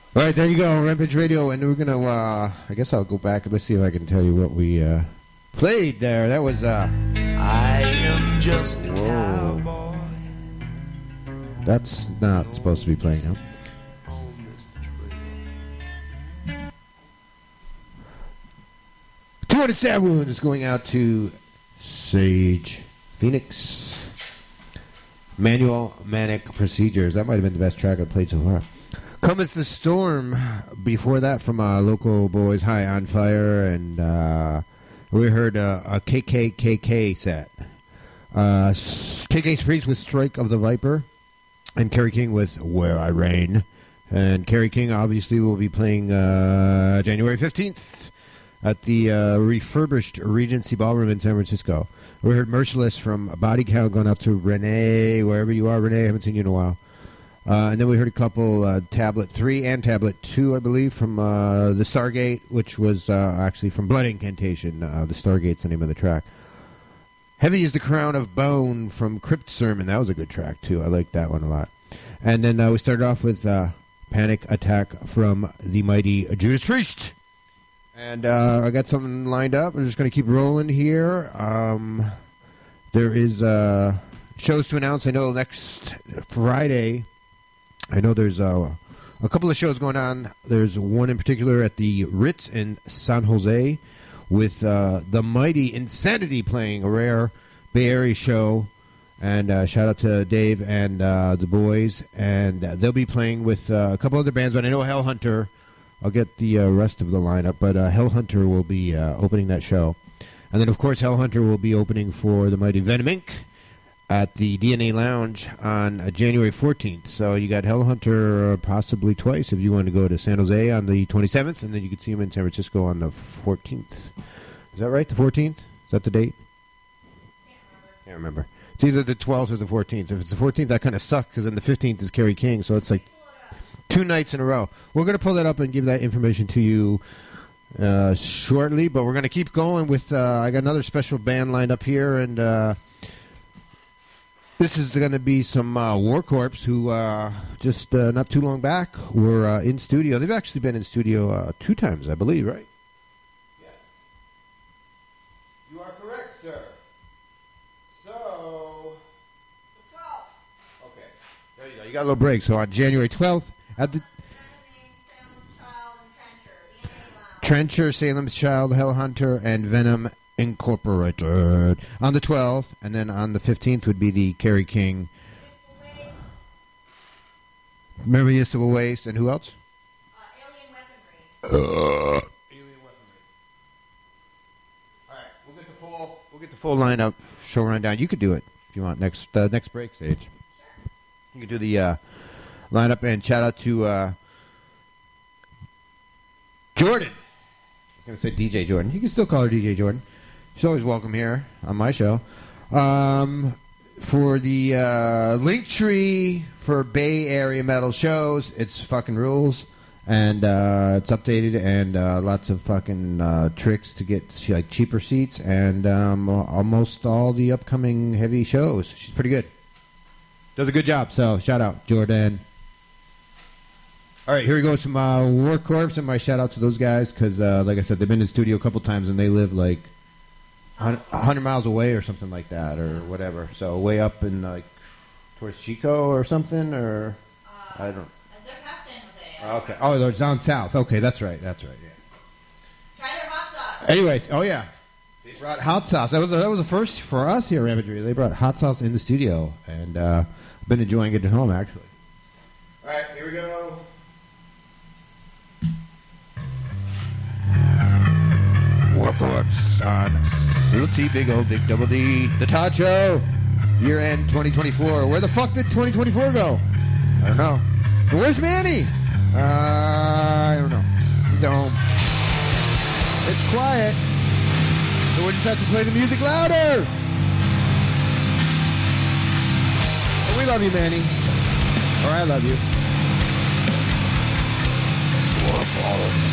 All right, there you go, Rampage Radio, and we're going to, I guess I'll go back and let's see if I can tell you what we played there. That was, I am just a cowboy. That's not supposed to be playing, huh? 200 Stab Wound is going out to Sage Phoenix. Manual Manic Procedures. That might have been the best track I've played so far. Cometh the Storm. Before that, from local boys, High on Fire, and we heard a KKKK set. KK Priest with Strike of the Viper, and Kerry King with Where I Reign. And Kerry King obviously will be playing January 15th at the refurbished Regency Ballroom in San Francisco. We heard Merciless from Body Count going out to Renee, wherever you are, Renee. I haven't seen you in a while. And then we heard a couple, Tablet 3 and Tablet 2, I believe, from the Stargate, which was actually from Blood Incantation. The Stargate's the name of the track. Heavy is the Crown of Bone from Crypt Sermon. That was a good track, too. I liked that one a lot. And then we started off with Panic Attack from the mighty Judas Priest. And I got something lined up. I'm just going to keep rolling here. There is shows to announce. I know next Friday, I know there's a couple of shows going on. There's one in particular at the Ritz in San Jose with the mighty Insanity playing, a rare Bay Area show. And shout out to Dave and the boys. And they'll be playing with a couple other bands. But I know Hellhunter, I'll get the rest of the lineup. But Hellhunter will be opening that show. And then, of course, Hellhunter will be opening for the mighty Venom Inc. at the DNA Lounge on January 14th. So you got Hellhunter possibly twice if you want to go to San Jose on the 27th. And then you can see him in San Francisco on the 14th. Is that right? The 14th? Is that the date? Can't remember. It's either the 12th or the 14th. If it's the 14th, that kind of sucks because then the 15th is Kerry King. So it's like 2 nights in a row. We're going to pull that up and give that information to you shortly. But we're going to keep going with, I got another special band lined up here. And this is going to be some War Corps who just not too long back were in studio. They've actually been in studio 2 times, I believe, right? Yes. You are correct, sir. So, the 12th. Okay. There you go. You got a little break. So on January 12th at the Trencher, Salem's Child, Hellhunter, and Venom Incorporated on the 12th, and then on the 15th would be the Kerry King. Remember Municipal Waste, and who else? Alien Weaponry. Alien Weaponry. All right, we'll get the full lineup, show rundown. You could do it if you want next break stage. Sure. You could do the lineup, and shout out to Jordan. I was going to say DJ Jordan. You can still call her DJ Jordan. She's always welcome here on my show. For the link tree for Bay Area metal shows, it's fucking rules. And it's updated and lots of fucking tricks to get like cheaper seats and almost all the upcoming heavy shows. She's pretty good. Does a good job. So shout out, Jordan. All right, here we go. Some War Corps, and my shout out to those guys because, like I said, they've been in the studio a couple times and they live like 100 miles away or something like that or whatever. So way up in like towards Chico or something, or I don't. They're past San Jose. Okay. Oh, they're down south. Okay, that's right. Yeah. Try their hot sauce. Anyways, oh yeah, they brought hot sauce. That was a first for us here at Ramagery. They brought hot sauce in the studio, and I've been enjoying it at home actually. All right, here we go. War Corps on Little T, Big O, Big Double D, The Todd Show, year end 2024. Where the fuck did 2024 go? I don't know. But where's Manny? I don't know. He's at home. It's quiet. So we'll just have to play the music louder. And we love you, Manny. Or I love you. War Corps.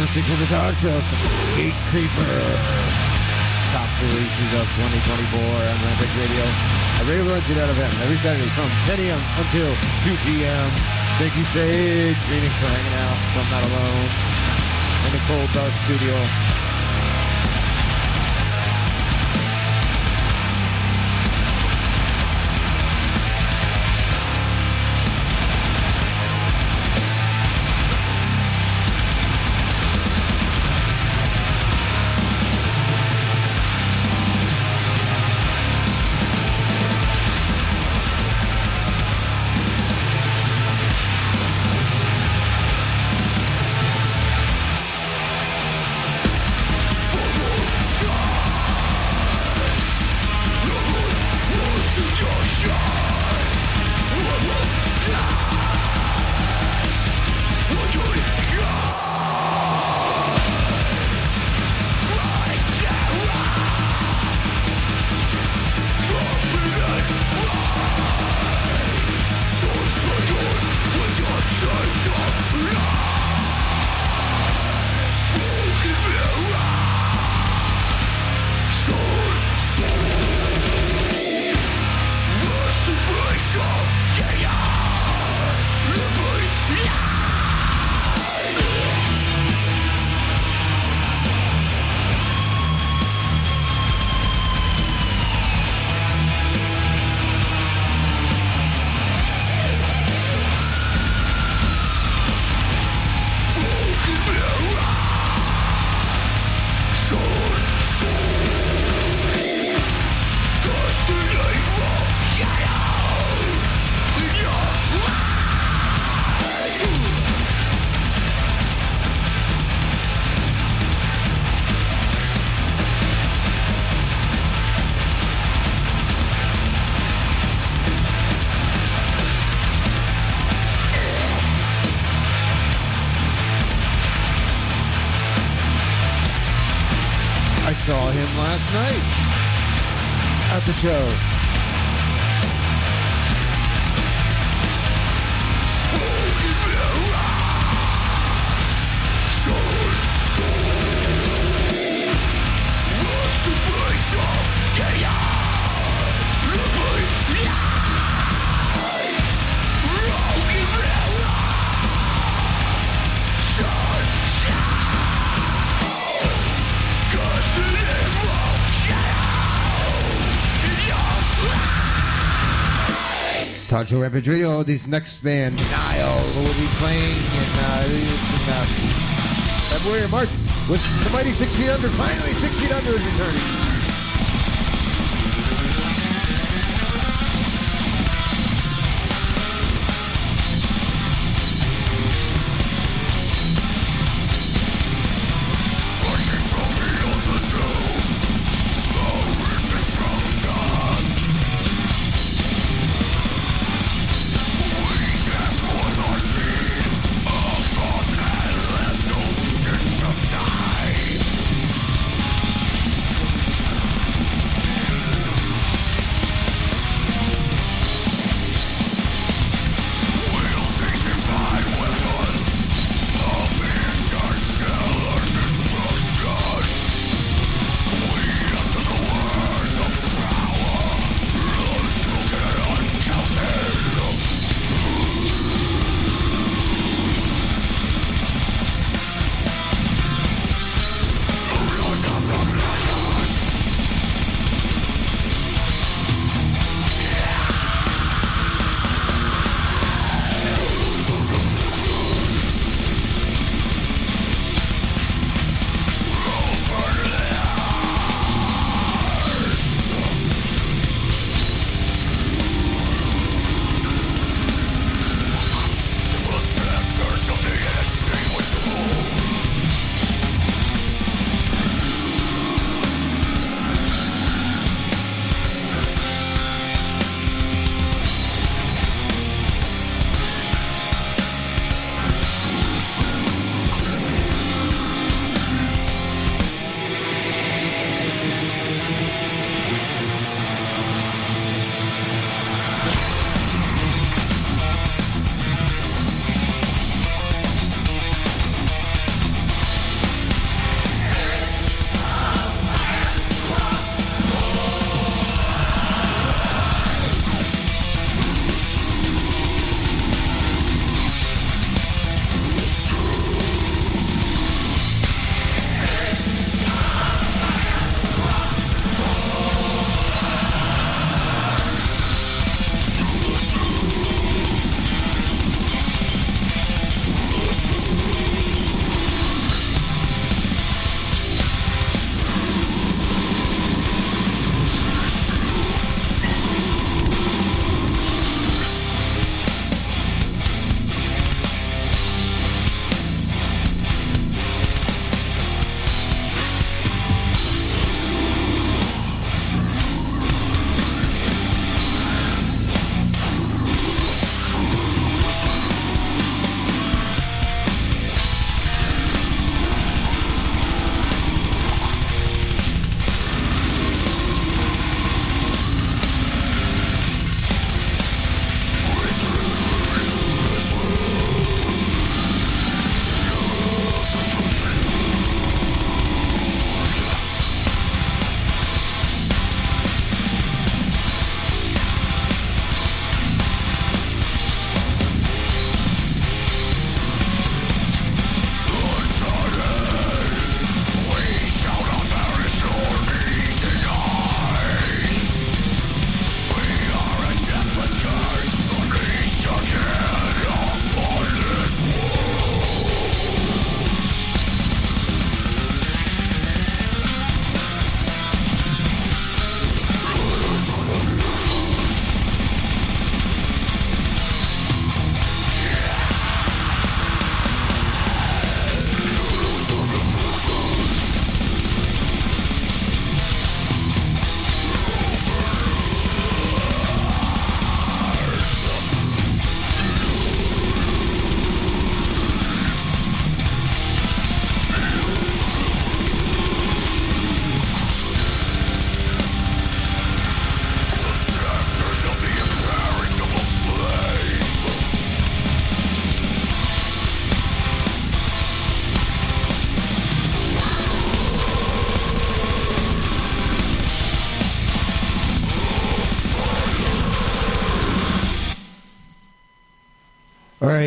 listening to the Todd Show from Gate Creeper. Top releases of 2024 on Rampage Radio. A radio legend out of him every Saturday from 10 a.m. until 2 p.m. Thank you, Sage. Greetings for hanging out. So I'm not alone in the cold, dark studio. Saw him last night at the show. Todd Show Rampage Radio. This next band, Nile, will be playing in February or March with the mighty 6 Feet Under. Finally, 6 Feet Under is returning.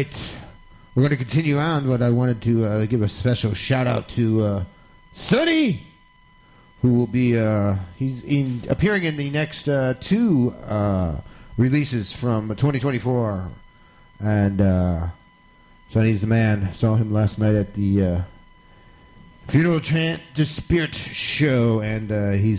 right. We're going to continue on, but I wanted to give a special shout out to Sonny, who will be appearing in the next two releases from 2024. And Sonny's the man. Saw him last night at the Funeral Chant to Spirit show, and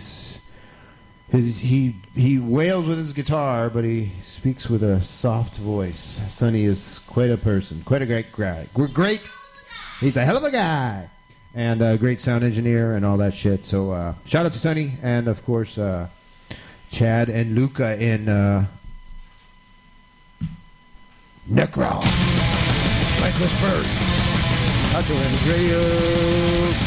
he wails with his guitar, but he speaks with a soft voice. Sonny is quite a person, quite a great guy. Great. He's a hell of a guy, and a great sound engineer and all that shit. So shout out to Sonny, and of course Chad and Luca in Necron. Lifeless Bird. Hudson Radio.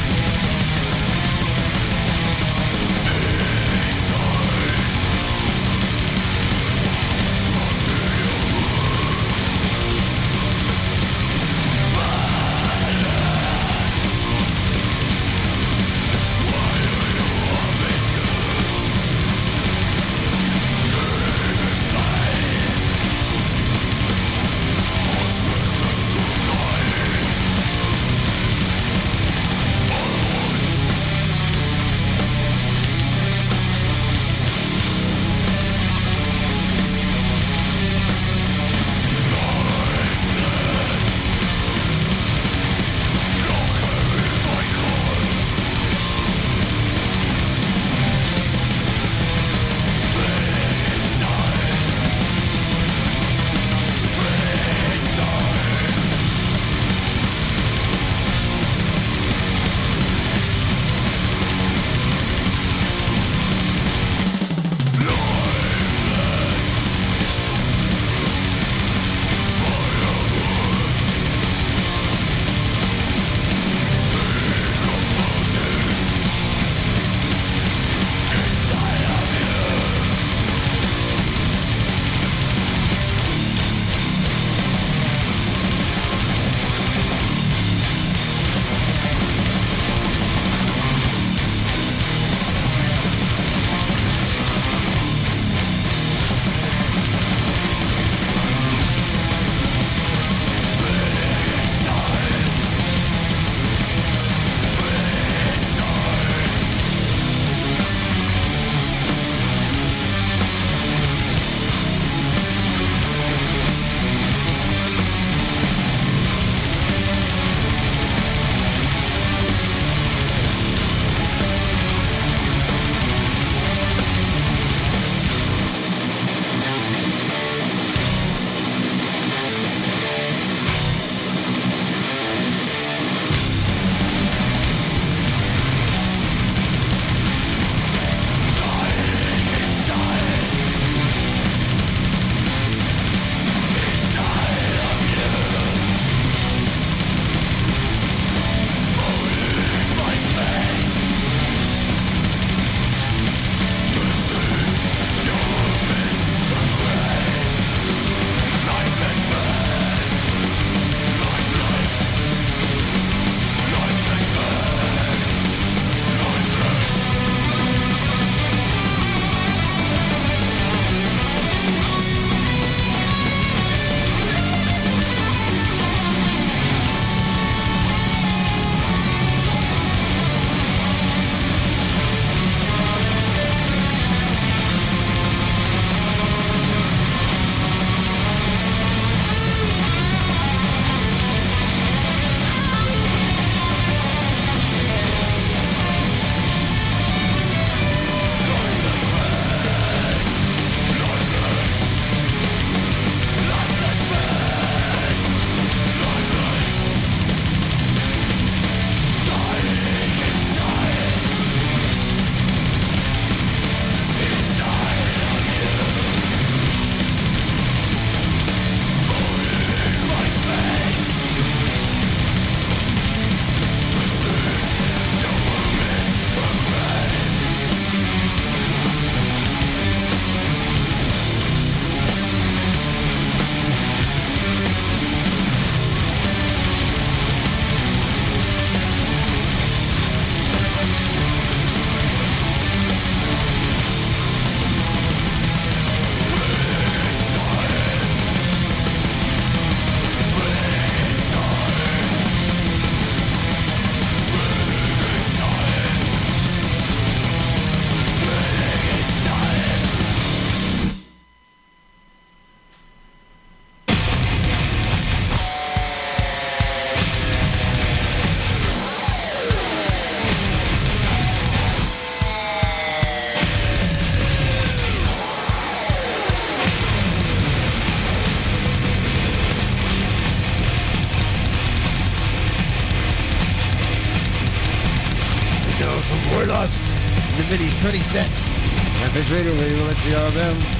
House of Warlust, the mini Sunny set. Rampage Radio, Radio Electric RFM.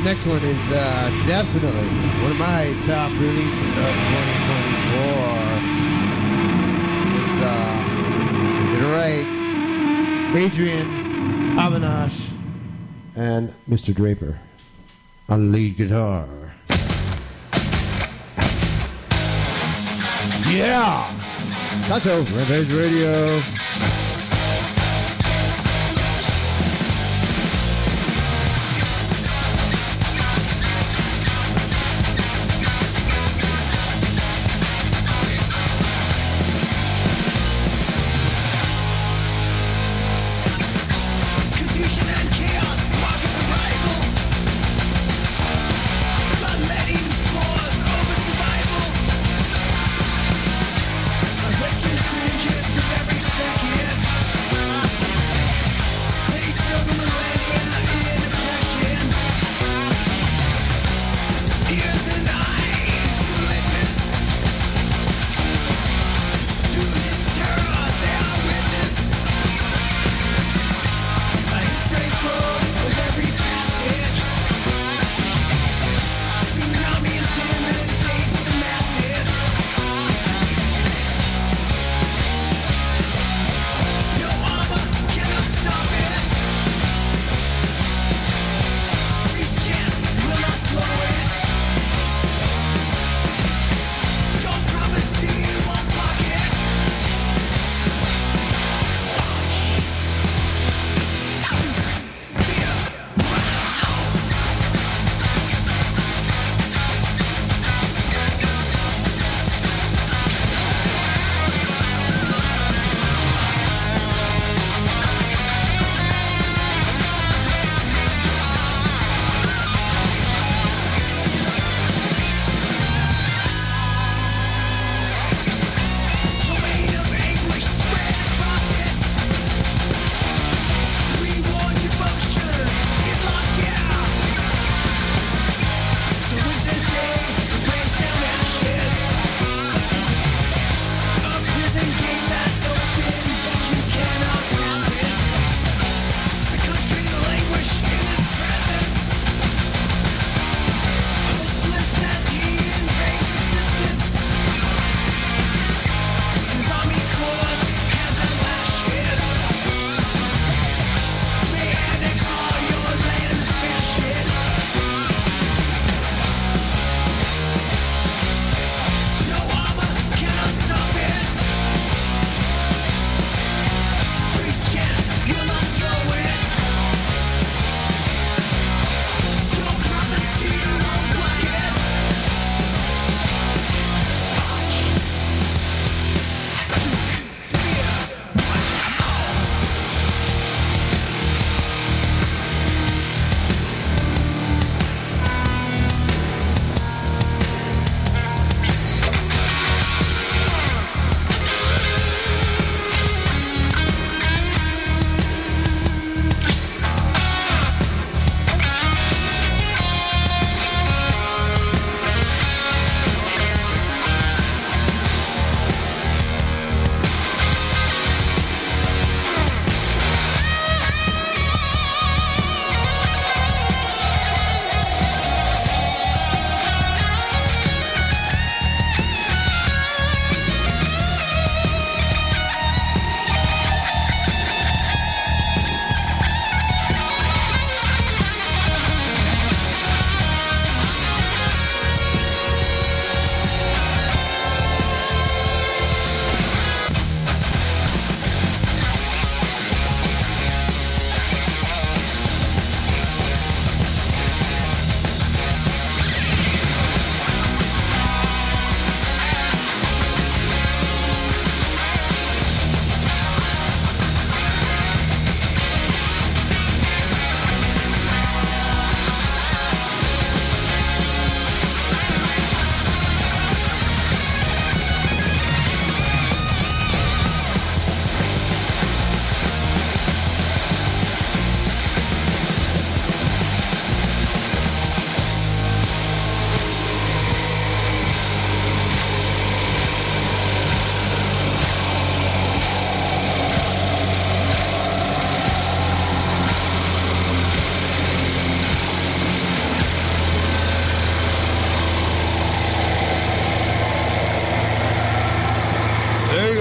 next one is definitely one of my top releases of 2024. It's, get it right, Adrian Avinash and Mr. Draper on lead guitar. Yeah! That's over. Rampage Radio. Rescue cringes with every second.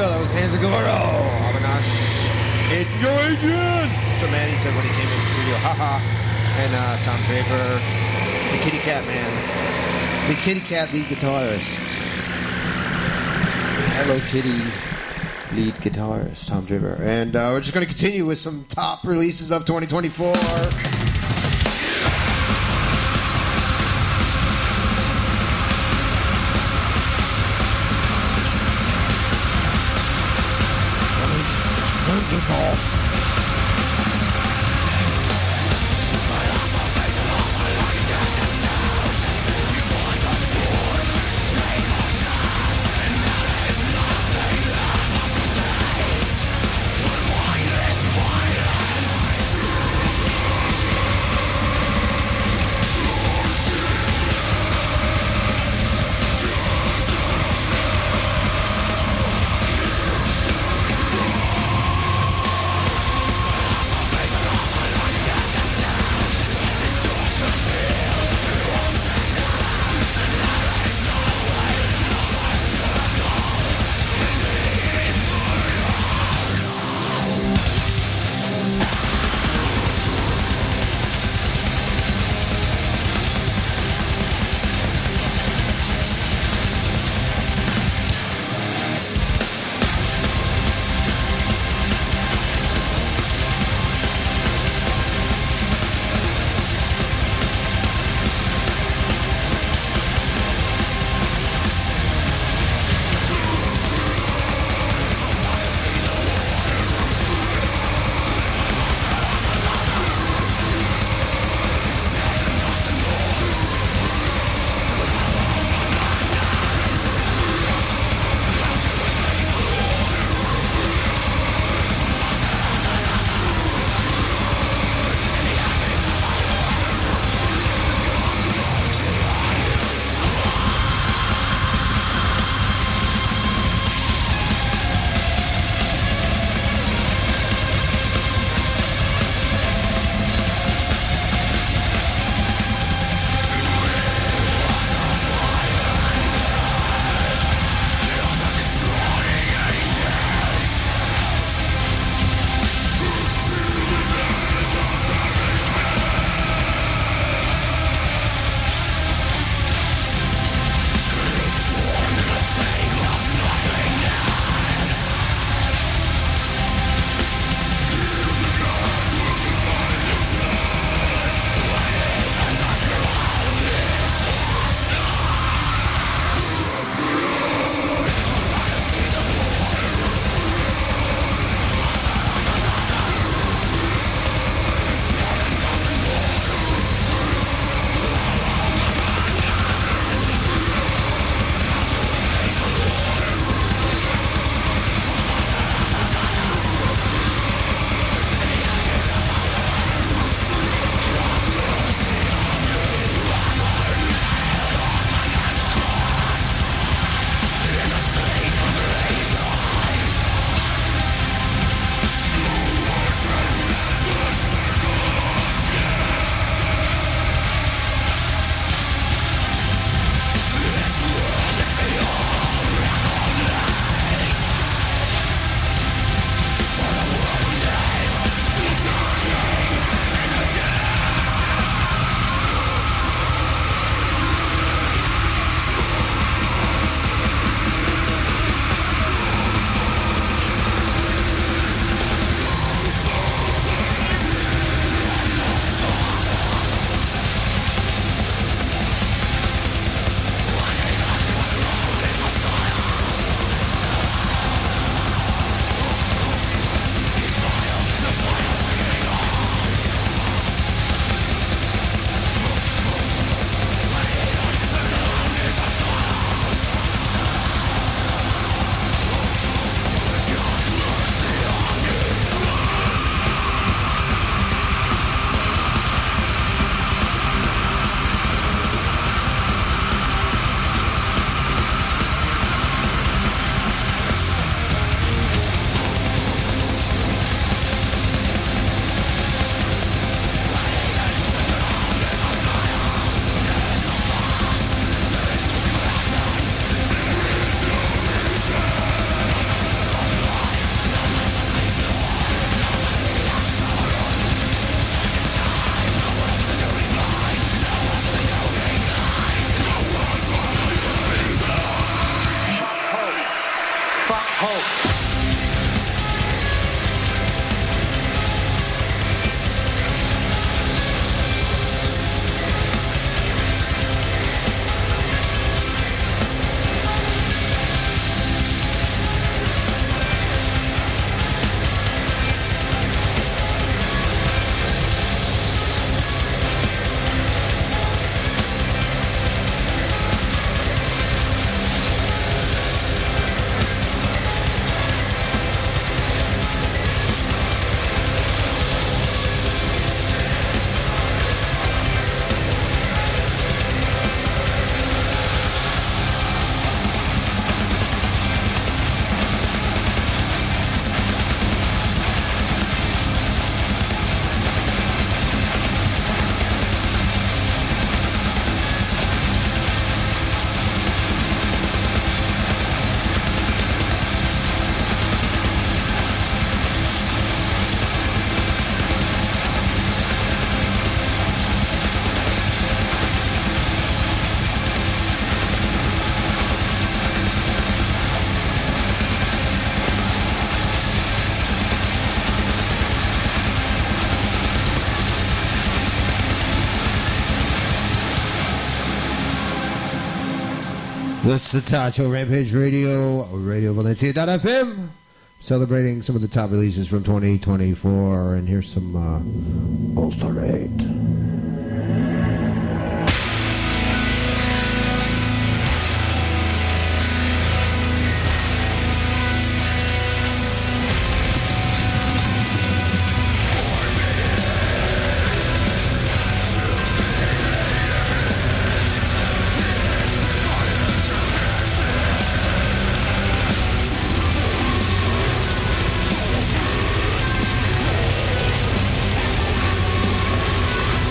That was Hans Agoro. Avinash. It's your agent. That's what Manny said when he came in the studio. Haha. And Tom Draper. The Kitty Cat Man. The Kitty Cat lead guitarist. Hello Kitty lead guitarist, Tom Draper. And we're just going to continue with some top releases of 2024. hope. That's the Tacho Rampage Radio, RadioValencia.fm, celebrating some of the top releases from 2024. And here's some All-Star 8. We'll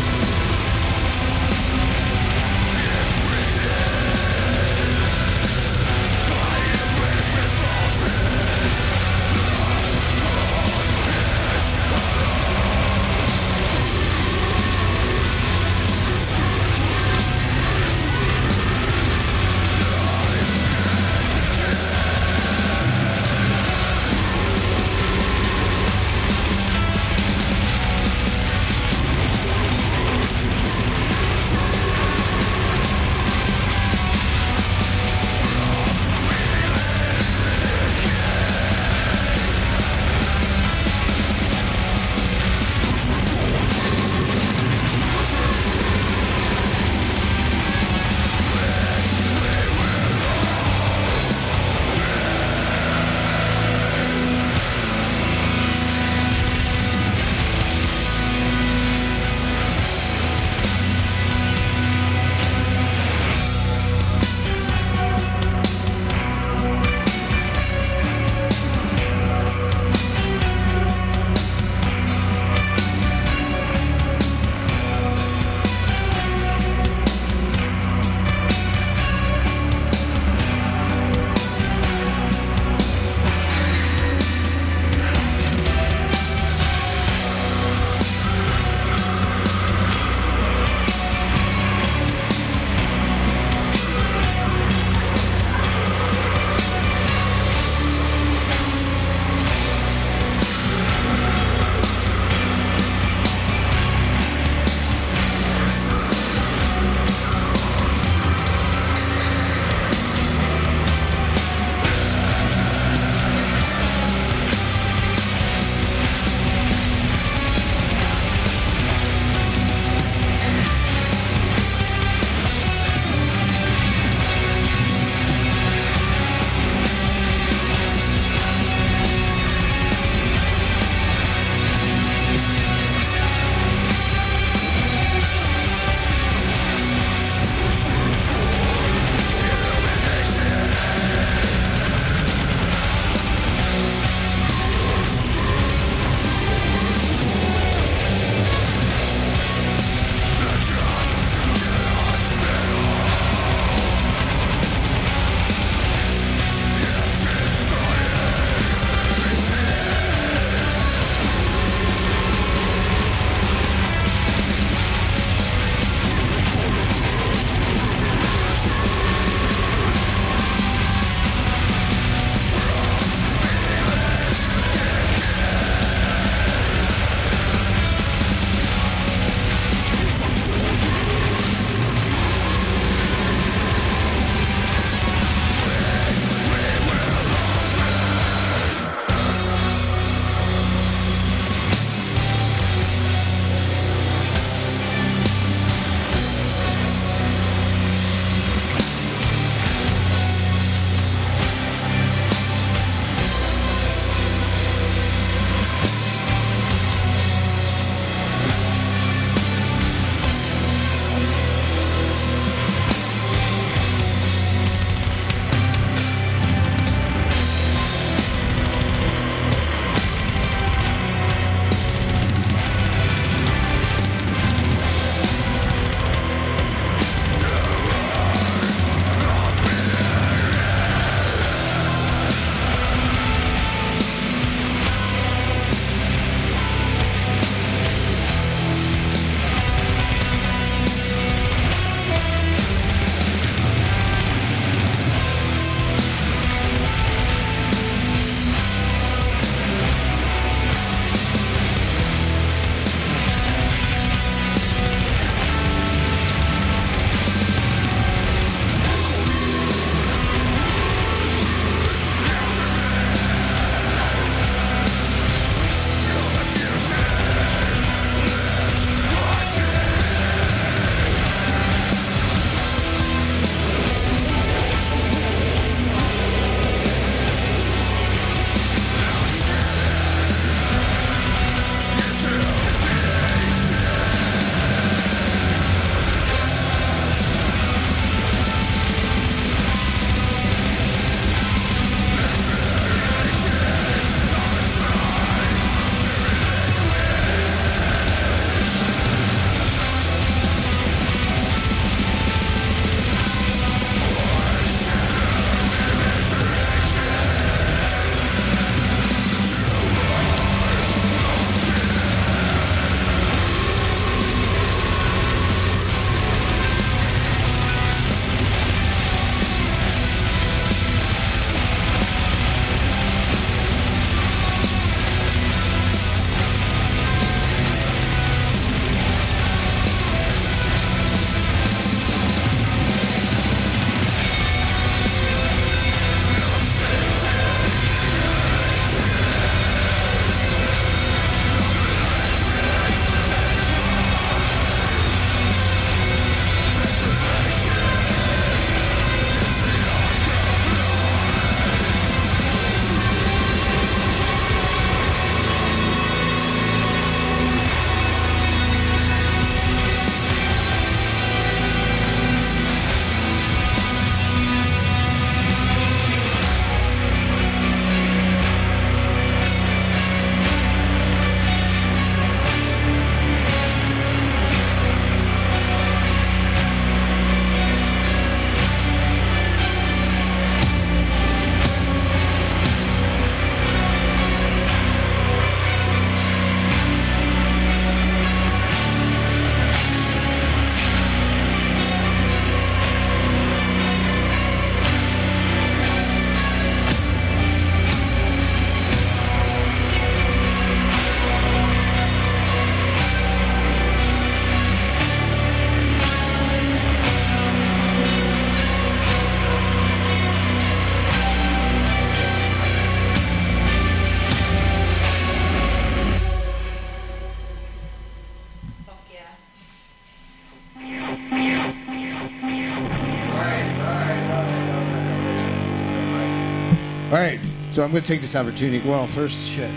right, so I'm going to take this opportunity. Well, first, shit.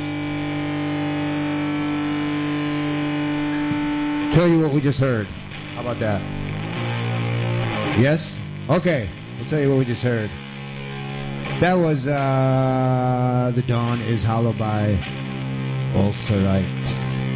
Tell you what we just heard. How about that? Yes? Okay, I'll tell you what we just heard. That was The Dawn is Hollow by Ulcerite.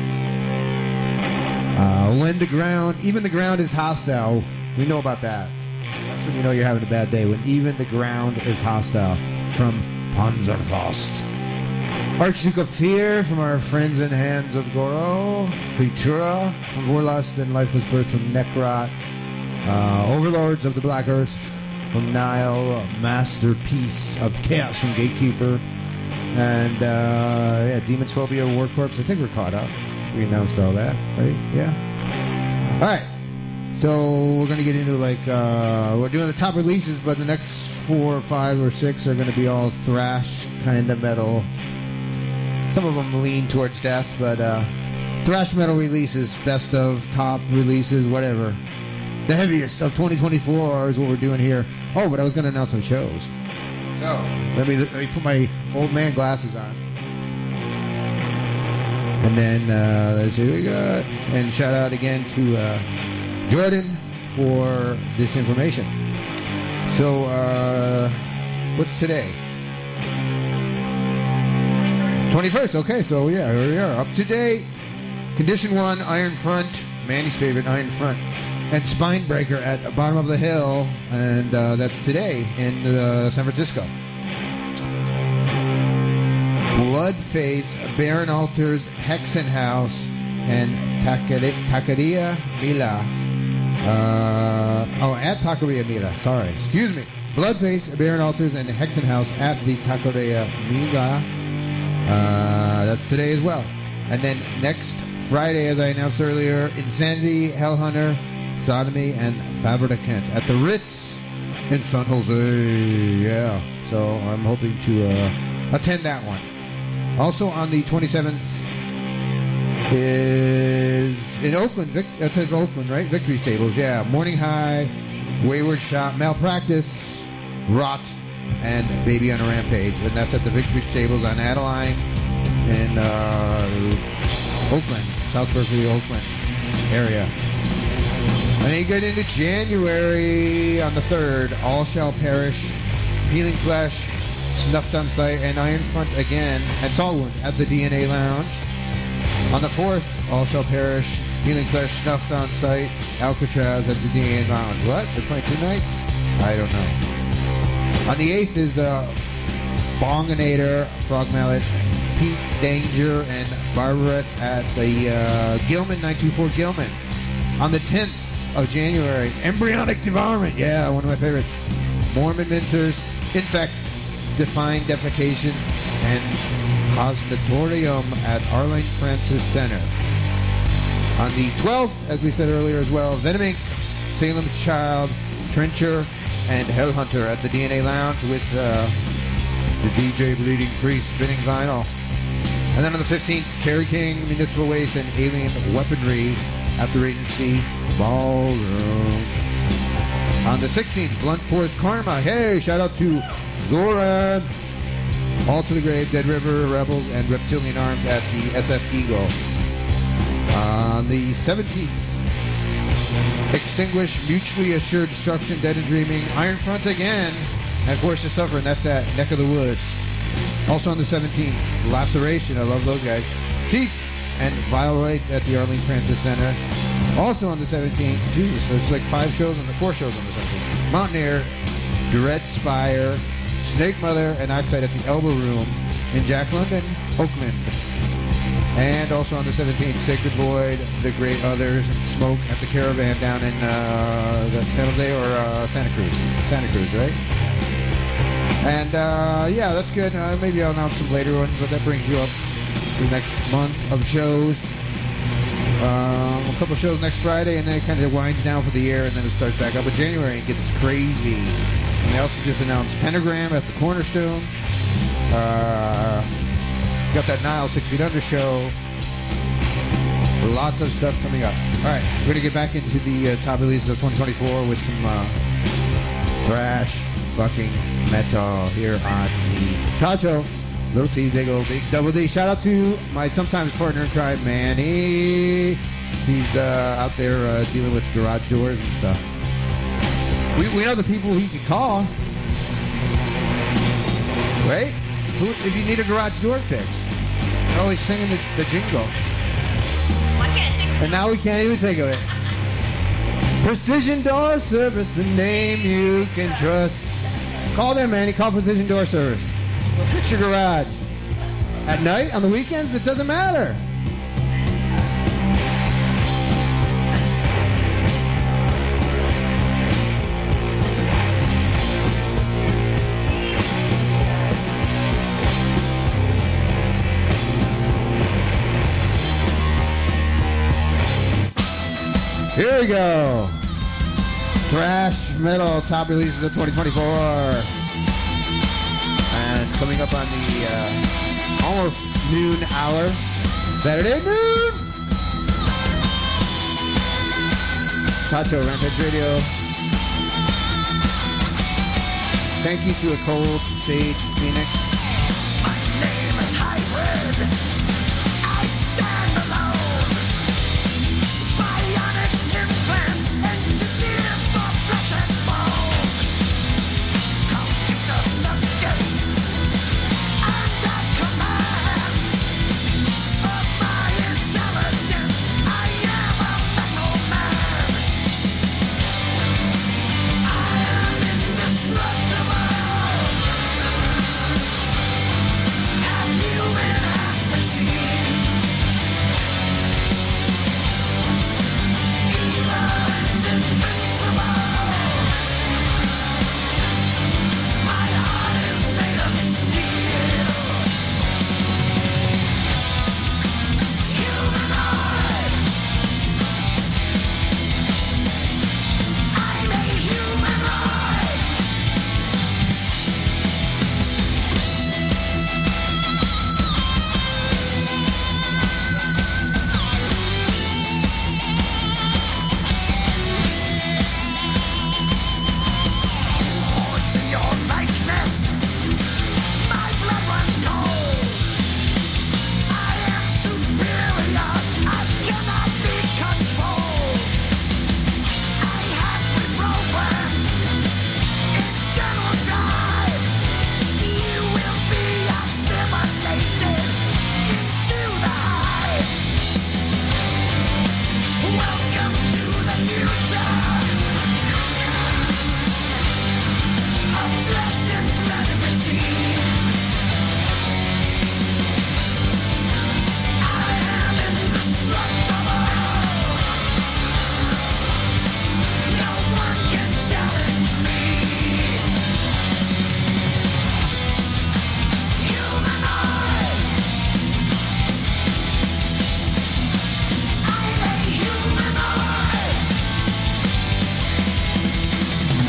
When even the ground is hostile, we know about that. That's when you know you're having a bad day, when even the ground is hostile. From Panzerfaust. Archduke of Fear from our friends in Hands of Goro. Creatura from Vorlust and Lifeless Birth from Necrot. Overlords of the Black Earth from Nile. Masterpiece of Chaos from Gatekeeper. And Demon's Phobia, War Corpse. I think we're caught up. We announced all that, right? Yeah. All right. So we're going to get into we're doing the top releases, but the next 4 or 5 or 6 are going to be all thrash kind of metal. Some of them lean towards death, but thrash metal releases, best of, top releases, whatever. The heaviest of 2024 is what we're doing here. Oh, but I was going to announce some shows. So let me put my old man glasses on. And then let's see what we got. And shout out again to Jordan for this information. So what's today? 21st. Okay, so yeah, here we are. Up to date. Condition 1, Iron Front. Manny's favorite, Iron Front. And Spinebreaker at the bottom of the hill. And that's today in San Francisco. Bloodface, Baron Altars, Hexenhaus, and Taqueria Mila. At Taqueria Mila. Sorry. Excuse me. Bloodface, Baron Altars, and Hexenhaus at the Taqueria Mila. That's today as well. And then next Friday, as I announced earlier, Insanity, Hellhunter, Sodomy, and Fabricant at the Ritz in San Jose. Yeah. So I'm hoping to attend that one. Also on the 27th is in Oakland, Oakland, right? Victory Stables, yeah. Morning High, Wayward Shop, Malpractice, Rot, and Baby on a Rampage. And that's at the Victory Stables on Adeline in Oakland, South Berkeley, Oakland area. And then you get into January on the 3rd, All Shall Perish, Healing Flesh, Snuffed on Sight, and Iron Front again at Saltwood at the DNA Lounge. On the 4th, All Shall Perish, Healing Flesh, Snuffed on Sight, Alcatraz at the DNA Lounge. What? They're playing 2 nights? I don't know. On the 8th is Bonginator, Frog Mallet, Pete Danger, and Barbarous at the Gilman, 924 Gilman. On the 10th of January, Embryonic Devourment, yeah, one of my favorites. Mormon Mincers, Infects, Defying Defecation, and Cosmetorium at Arlene Francis Center. On the 12th, as we said earlier as well, Venom Inc., Salem's Child, Trencher, and Hellhunter at the DNA Lounge with the DJ Bleeding Priest spinning vinyl. And then on the 15th, Kerry King, Municipal Waste, and Alien Weaponry at the Regency Ballroom. On the 16th, Blunt Force Karma. Hey, shout out to Zoran. All to the Grave, Dead River, Rebels, and Reptilian Arms at the SF Eagle. On the 17th, Extinguish, Mutually Assured Destruction, Dead and Dreaming, Iron Front again, and Force to Suffer, and that's at Neck of the Woods. Also on the 17th, Laceration, I love those guys. Teeth and Vile Rights at the Arlene Francis Center. Also on the 17th, Jesus, there's like 4 shows on the 17th. Mountaineer, Dread Spire, Snake Mother, and Oxide at the Elbow Room in Jack London, Oakland. And also on the 17th, Sacred Void, The Great Others, and Smoke at the Caravan down in San Jose or Santa Cruz. Santa Cruz, right? And yeah, that's good. Maybe I'll announce some later ones, but that brings you up to the next month of shows. A couple shows next Friday, and then it kind of winds down for the year, and then it starts back up in January and gets crazy. And they also just announced Pentagram at the Cornerstone. Got that Nile 6 Feet Under show. Lots of stuff coming up. All right, we're going to get back into the top releases of 2024 with some thrash, fucking metal here on the Tacho. Little T, Big O, Big Double D. Shout out to my sometimes partner in crime, Manny. He's out there dealing with garage doors and stuff. We know the people he can call. Right? If you need a garage door fixed. Oh, he's singing the jingle. And now we can't even think of it. Precision Door Service, the name you can trust. Call them, Manny. Call Precision Door Service. We'll fix your garage. At night, on the weekends, it doesn't matter. Here we go. Thrash metal top releases of 2024. And coming up on the almost noon hour, Saturday noon. Tacho, Rampage Radio. Thank you to A Cold Sage Phoenix. My name is Hybrid.